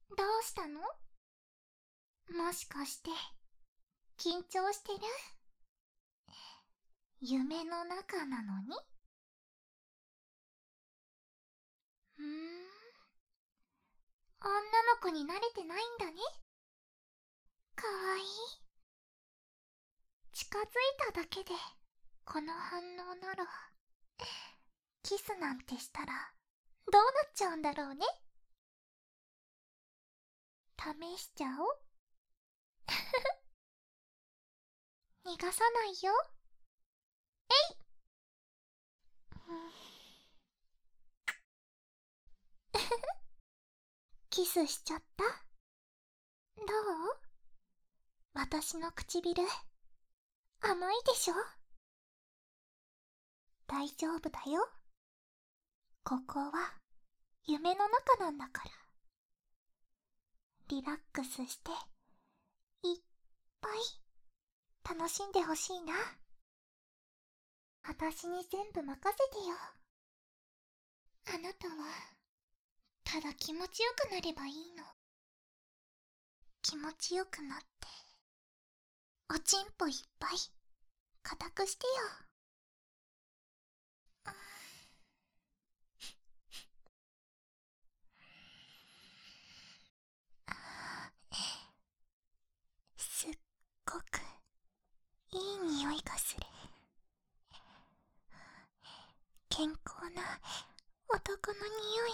どうしたの？もしかして緊張してる？夢の中なのに？女の子に慣れてないんだね。かわいい。近づいただけでこの反応なら、キスなんてしたらどうなっちゃうんだろうね。試しちゃおう。逃がさないよ。キスしちゃった？どう？私の唇甘いでしょ？大丈夫だよ。ここは夢の中なんだから。リラックスしていっぱい楽しんでほしいな。私に全部任せてよ。あなたはただ気持ちよくなればいいの。気持ちよくなっておちんぽいっぱい固くしてよ。すっごくいい匂いがする。健康な男の匂い。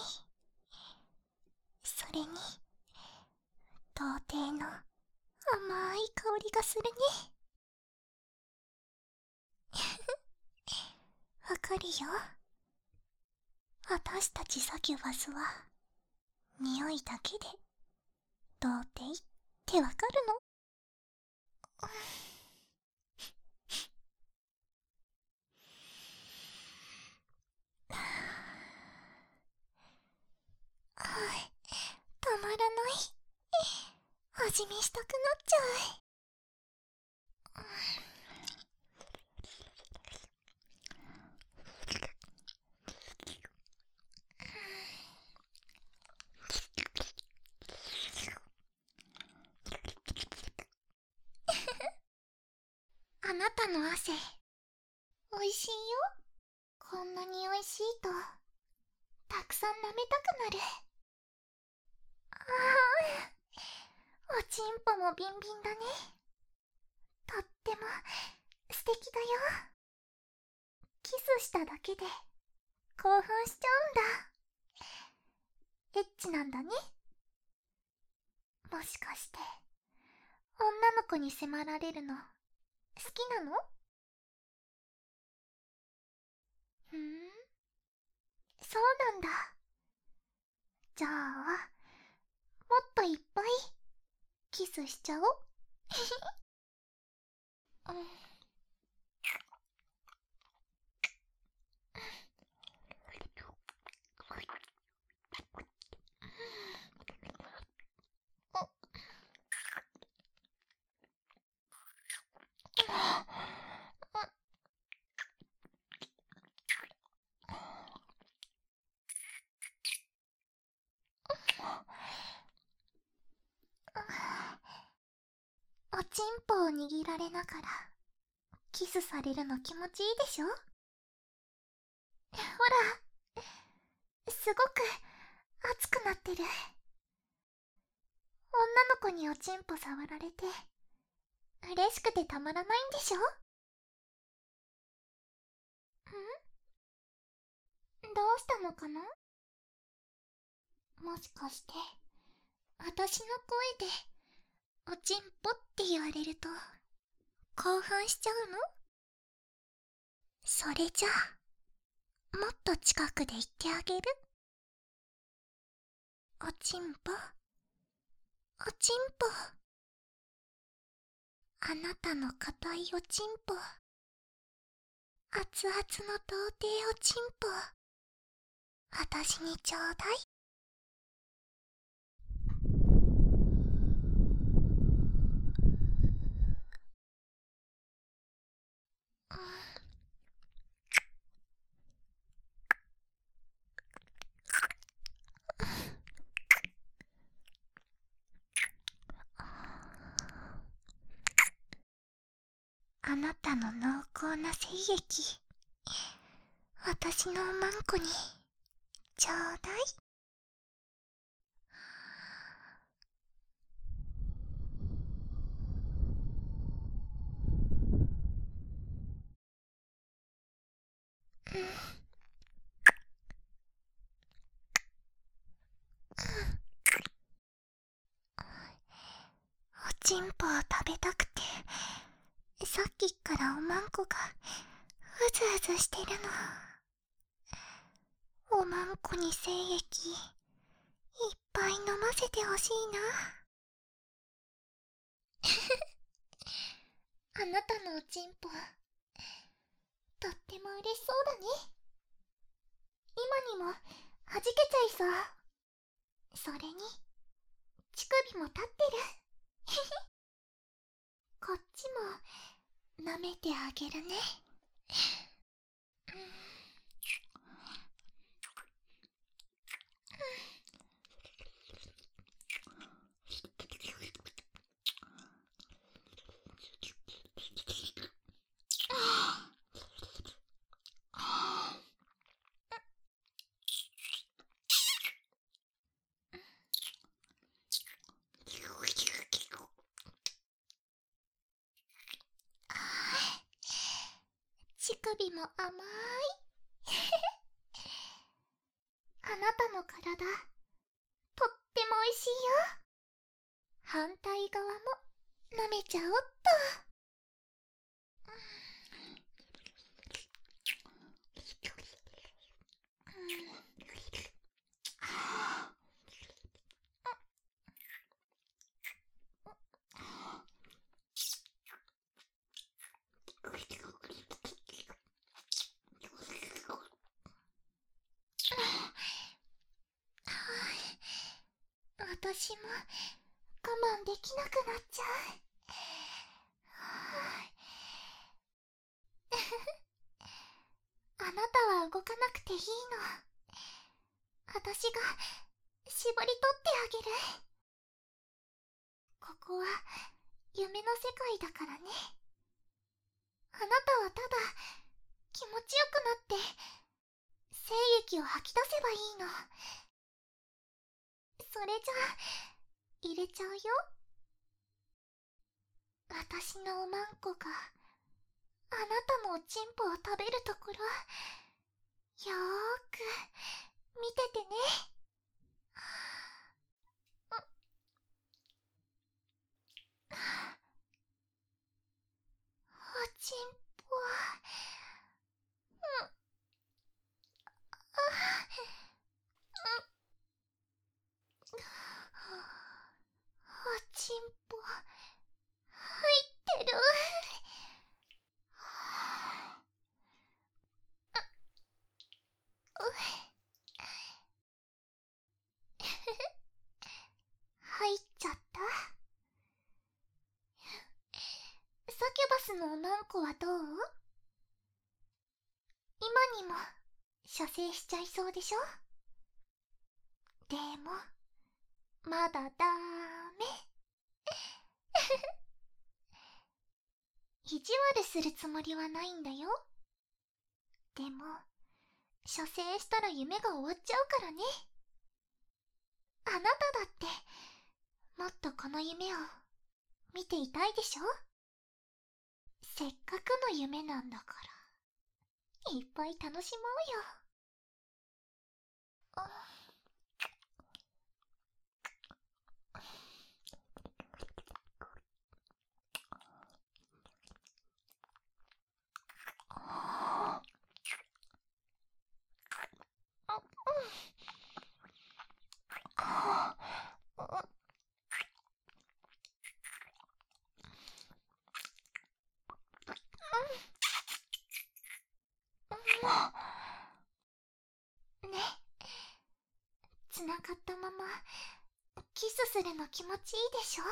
それに童貞の甘い香りがするね。わかるよ。私たちサキュバスは匂いだけで童貞ってわかるの？たまらない。味見したくなっちゃう。あなたの汗おいしいよ。こんなにおいしいとたくさん舐めたくなる。おちんぽもビンビンだね。とっても素敵だよ。キスしただけで興奮しちゃうんだ。エッチなんだね。もしかして女の子に迫られるの好きなの？そうなんだ。じゃあもっといっぱいキスしちゃおう。おちんぽを握られながらキスされるの気持ちいいでしょ？ほら、すごく熱くなってる。女の子におちんぽ触られて嬉しくてたまらないんでしょ？どうしたのかな？もしかして私の声でおちんぽって言われると興奮しちゃうの？それじゃあもっと近くで言ってあげる。おちんぽ、おちんぽ。あなたの硬いおちんぽ、熱々の童貞おちんぽ、あたしにちょうだい。 あなたの濃厚な精液、私のおまんこにちょうだい。おちんぽを食べたくて、さっきからおまんこがうずうずしてるの。おまんこに精液いっぱい飲ませてほしいな。あなたのおちんぽ、とっても嬉しそうだね。今にもはじけちゃいそう。それに乳首も立ってる。こっちも舐めてあげるね。乳首も甘い。あなたの体、とっても美味しいよ。反対側も舐めちゃおっと。私も我慢できなくなっちゃう。あなたは動かなくていいの。私が絞り取ってあげる。ここは夢の世界だからね。あなたはただ気持ちよくなって精液を吐き出せばいいの。それじゃあ入れちゃうよ。私のおまんこがあなたのおちんぽを食べるところ、よーく見ててね。おちんぽ、おちんぽ入ってる。入っちゃった。サキュバスのおまんこはどう？今にも射精しちゃいそうでしょ？でもまだダメ。意地悪するつもりはないんだよ。でも射精したら夢が終わっちゃうからね。あなただってもっとこの夢を見ていたいでしょ？せっかくの夢なんだからいっぱい楽しもうよ。ね、つながったままキスするの気持ちいいでしょ？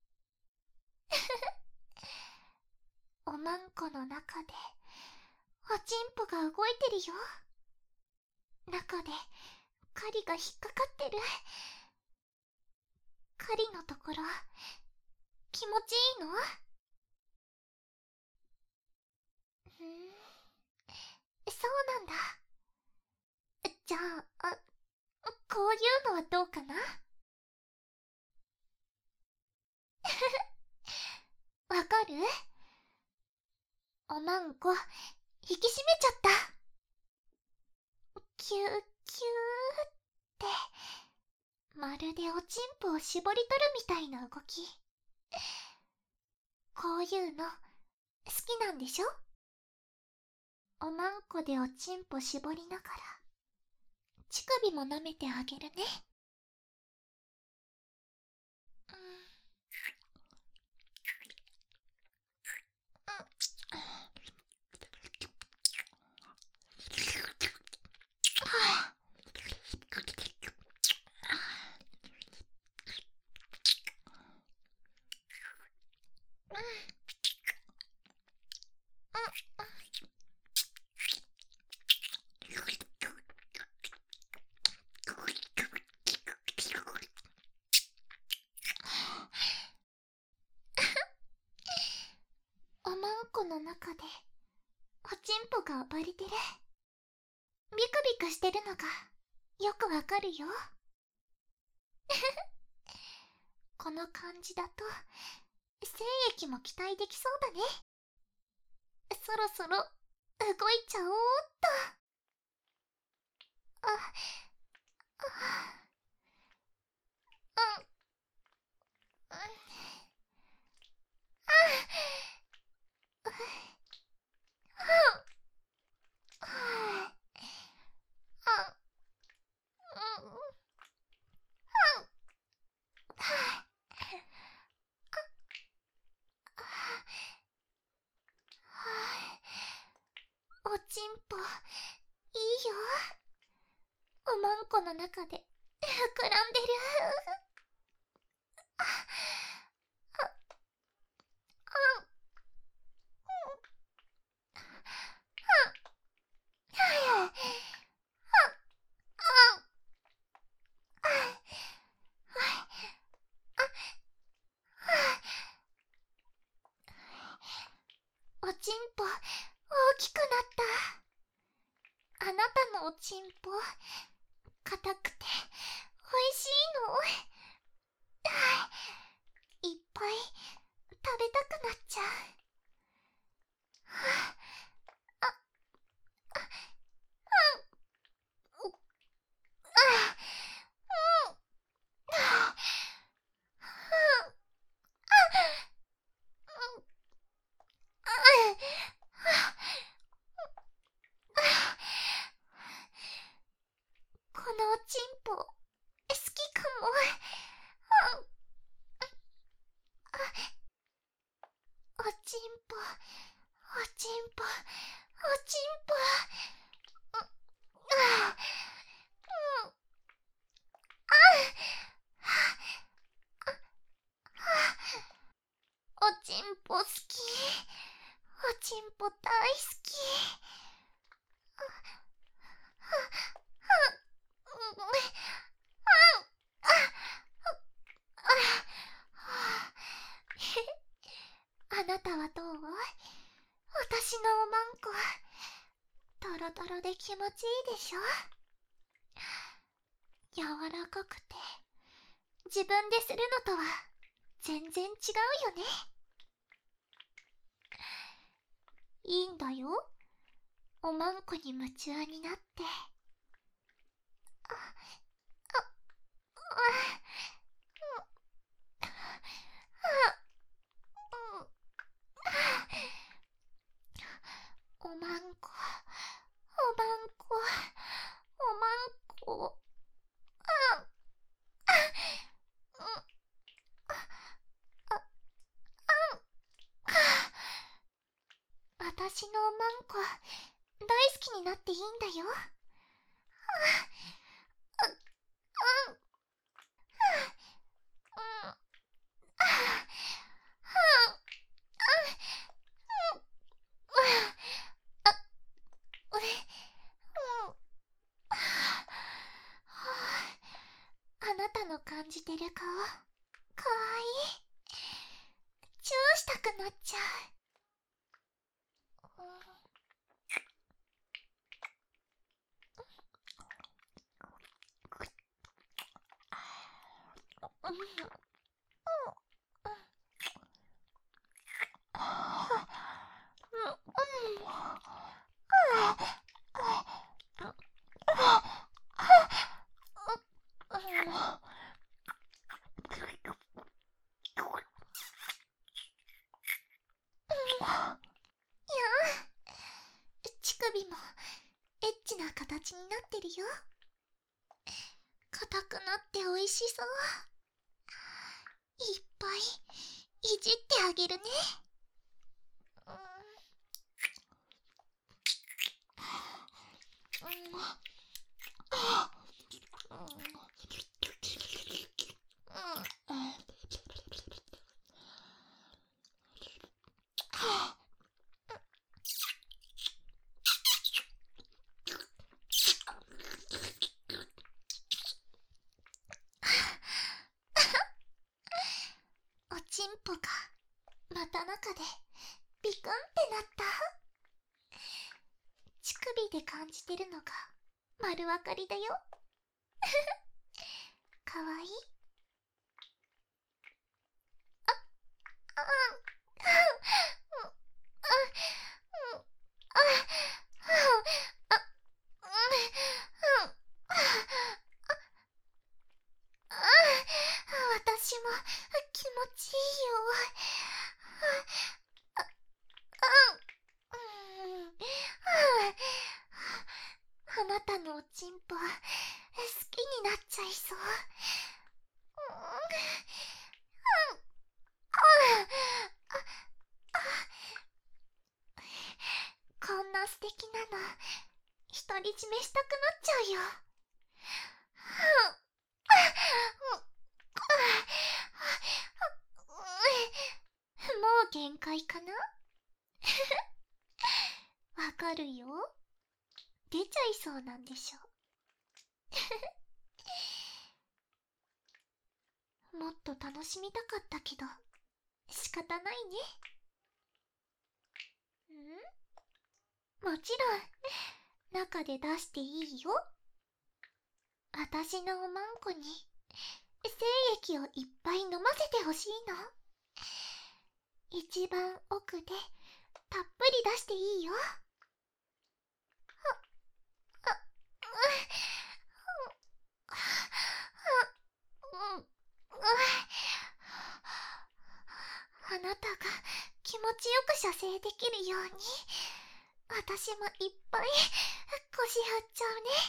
おまんこの中でおちんぽが動いてるよ。中で狩りが引っかかってる。狩りのところ気持ちいいの？ そうなんだ。じゃあ、こういうのはどうかな？わかる？おまんこ、引き締めちゃった。キューキューって、まるでおちんぽを絞り取るみたいな動き。こういうの、好きなんでしょ？おまんこでおちんぽ絞りながら、乳首も舐めてあげるね。おまんこの中で、おちんぽが暴れてる。ビクビクしてるのが、よくわかるよ。この感じだと、精液も期待できそうだね。そろそろ、動いちゃおうっと。あ、あ、うん、うん、おちんぽ、いいよ。おまんこの中で、膨らんでる。おちんぽ、大きくなった。あなたのおちんぽ、硬くて、おいしいの。いっぱい、食べたくなっちゃう。このおちんぽ、好きかも。おちんぽ、おちんぽ、おちんぽ。おちんぽ好き。おちんぽ大好き。あなたはどう？私のおまんこ、トロトロで気持ちいいでしょ？柔らかくて、自分でするのとは全然違うよね。いいんだよ、おまんこに夢中になって。おまんこ、おまんこ、おまんこ。私のおまんこ、大好きになっていいんだよ。あなたの感じてる顔、かわいい。チューしたくなっちゃう。 乳首もエッチな形になってるよ。硬くなっておいしそう。いっぱいいじってあげるね。おちんぽが股中でビクンってなった。乳首で感じてるのが丸分かりだよ。かわいい。私も気持ちいいよ。あなたのおちんぽ好きになっちゃいそう。こんな素敵なの独り占めしたくなっちゃうよ。もう限界かな。わかるよ。出ちゃいそうなんでしょ。もっと楽しみたかったけど仕方ないね。もちろん中で出していいよ。私のおまんこに精液をいっぱい飲ませてほしいの。一番奥でたっぷり出していいよ。あなたが気持ちよく射精できるように私もいっぱい腰張っちゃうね。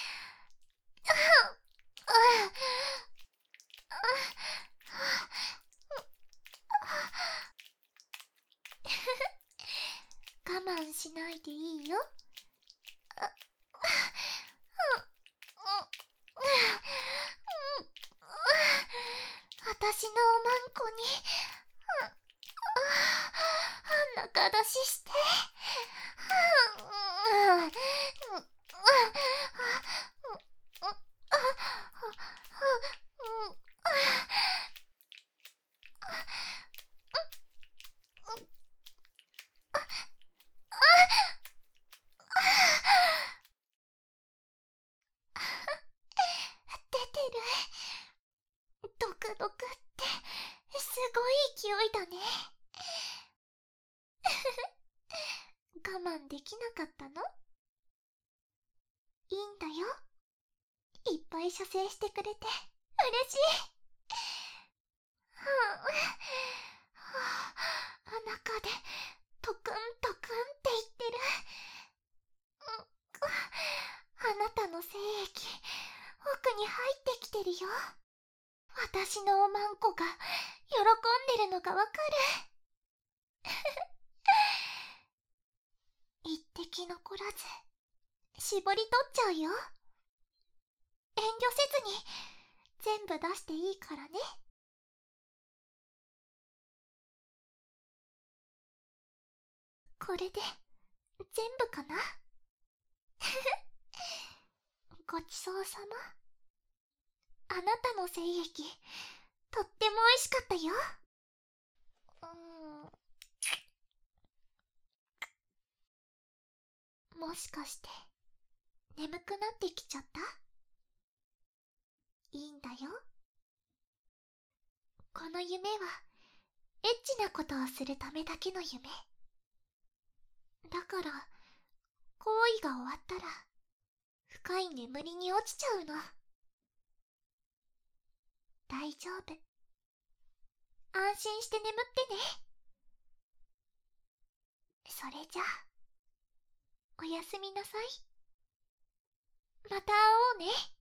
我慢しないでいいよ。私のおまんこに中出しして。出てる。ドクドクってすごい勢いだね。我慢できなかったの？いいんだよ。いっぱい射精してくれて嬉しい。中でトクントクンって言ってる。あなたの精液奥に入ってきてるよ。私のおまんこが喜んでるのがわかる。一滴残らず絞り取っちゃうよ。遠慮せずに全部出していいからね。これで全部かな。ごちそうさま。あなたの精液とっても美味しかったよ。もしかして眠くなってきちゃった？いいんだよ。 この夢はエッチなことをするためだけの夢だから、行為が終わったら深い眠りに落ちちゃうの。大丈夫、安心して眠ってね。それじゃあ、おやすみなさい。また会おうね。